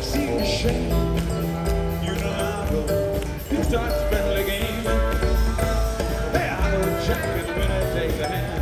see the shame. You know I go, you start friendly game. Hey, I go jacket when I take the hand.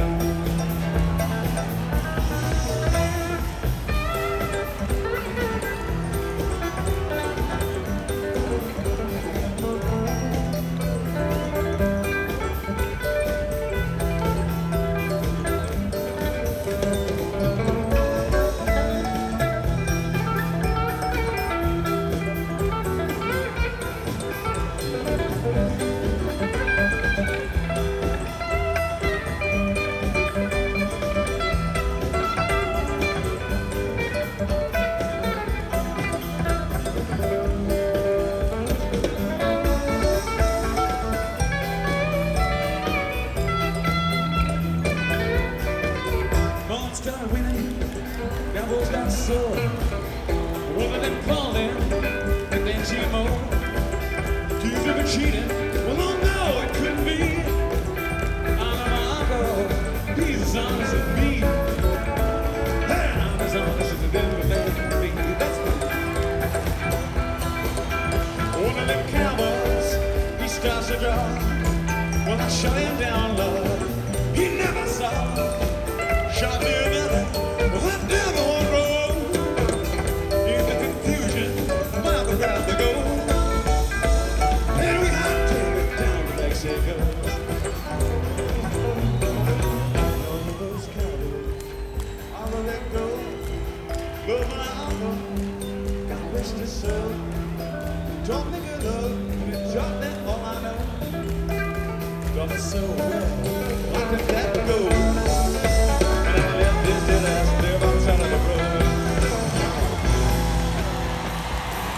Start winning, Devil's got soul. One of them falling, and then she more. Accused of cheating, well, oh no, it couldn't be. I'm a girl, he's as honest as me. Hey, I'm as honest as the devil can be. That's one of them cowboys, he starts to draw. Well, I shut him down, love, he never saw. Shot me a minute, well, that devil won't roll. In the confusion, by the ground to go. And we got to take it down to Mexico. All of those cowboys, I'm gonna let go. Love my uncle, God rest his soul. Taught me good love, and it taught them all I know. Done it so well, I can let go.